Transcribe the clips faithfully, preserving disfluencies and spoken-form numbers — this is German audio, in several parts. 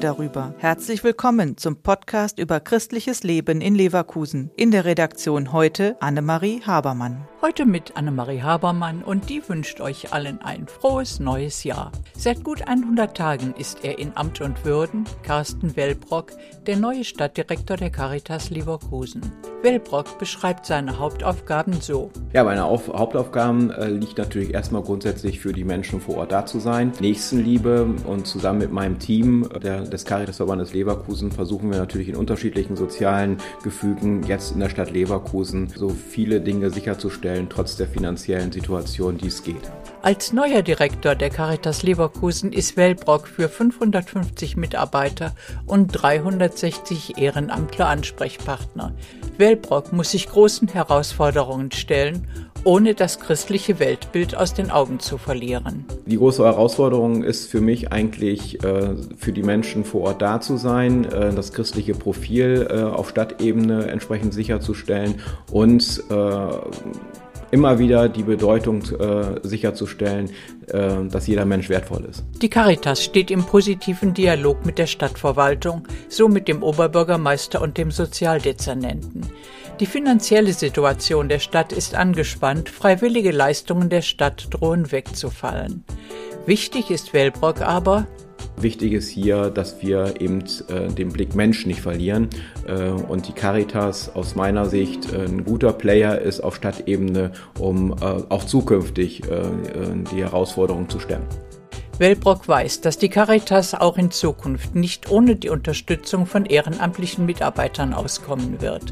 darüber. Herzlich willkommen zum Podcast über christliches Leben in Leverkusen. In der Redaktion heute Annemarie Habermann. Heute mit Annemarie Habermann und die wünscht euch allen ein frohes neues Jahr. Seit gut hundert Tagen ist er in Amt und Würden, Carsten Wellbrock, der neue Stadtdirektor der Caritas Leverkusen. Wellbrock beschreibt seine Hauptaufgaben so. Ja, meine Auf- Hauptaufgaben äh, liegt natürlich erstmal grundsätzlich für die Menschen vor Ort da zu sein. Nächstenliebe und zusammen mit meinem Team der, des Caritasverbandes Leverkusen versuchen wir natürlich in unterschiedlichen sozialen Gefügen jetzt in der Stadt Leverkusen so viele Dinge sicherzustellen, trotz der finanziellen Situation, die es geht. Als neuer Direktor der Caritas Leverkusen ist Wellbrock für fünfhundertfünfzig Mitarbeiter und dreihundertsechzig Ehrenamtler Ansprechpartner. Wellbrock muss sich großen Herausforderungen stellen, ohne das christliche Weltbild aus den Augen zu verlieren. Die große Herausforderung ist für mich eigentlich, äh, für die Menschen vor Ort da zu sein, äh, das christliche Profil äh, auf Stadtebene entsprechend sicherzustellen und äh, immer wieder die Bedeutung äh, sicherzustellen, äh, dass jeder Mensch wertvoll ist. Die Caritas steht im positiven Dialog mit der Stadtverwaltung, so mit dem Oberbürgermeister und dem Sozialdezernenten. Die finanzielle Situation der Stadt ist angespannt, freiwillige Leistungen der Stadt drohen wegzufallen. Wichtig ist Wellbrock aber, Wichtig ist hier, dass wir eben äh, den Blick Mensch nicht verlieren äh, und die Caritas aus meiner Sicht äh, ein guter Player ist auf Stadtebene, um äh, auch zukünftig äh, die Herausforderungen zu stemmen. Wellbrock weiß, dass die Caritas auch in Zukunft nicht ohne die Unterstützung von ehrenamtlichen Mitarbeitern auskommen wird.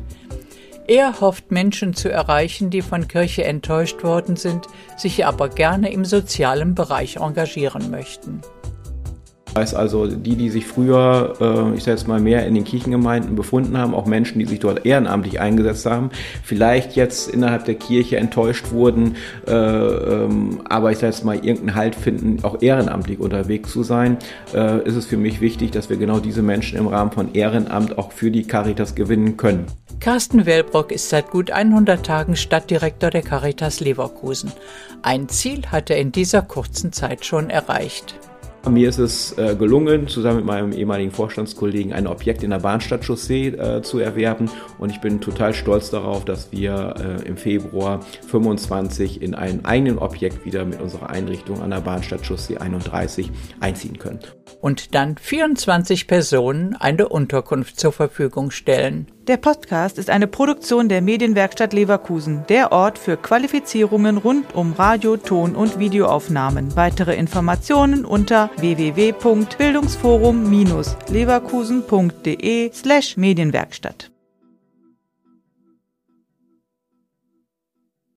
Er hofft, Menschen zu erreichen, die von Kirche enttäuscht worden sind, sich aber gerne im sozialen Bereich engagieren möchten. Das heißt also, die, die sich früher, äh, ich sage jetzt mal, mehr in den Kirchengemeinden befunden haben, auch Menschen, die sich dort ehrenamtlich eingesetzt haben, vielleicht jetzt innerhalb der Kirche enttäuscht wurden, äh, ähm, aber ich sage jetzt mal, irgendeinen Halt finden, auch ehrenamtlich unterwegs zu sein, äh, ist es für mich wichtig, dass wir genau diese Menschen im Rahmen von Ehrenamt auch für die Caritas gewinnen können. Carsten Wellbrock ist seit gut hundert Tagen Stadtdirektor der Caritas Leverkusen. Ein Ziel hat er in dieser kurzen Zeit schon erreicht. Mir ist es äh, gelungen, zusammen mit meinem ehemaligen Vorstandskollegen ein Objekt in der Bahnstadtchaussee äh, zu erwerben und ich bin total stolz darauf, dass wir äh, im Februar fünfundzwanzig in einem eigenen Objekt wieder mit unserer Einrichtung an der Bahnstadtchaussee einunddreißig einziehen können. Und dann vierundzwanzig Personen eine Unterkunft zur Verfügung stellen. Der Podcast ist eine Produktion der Medienwerkstatt Leverkusen, der Ort für Qualifizierungen rund um Radio-, Ton- und Videoaufnahmen. Weitere Informationen unter w w w punkt bildungsforum Bindestrich leverkusen punkt de slash Medienwerkstatt.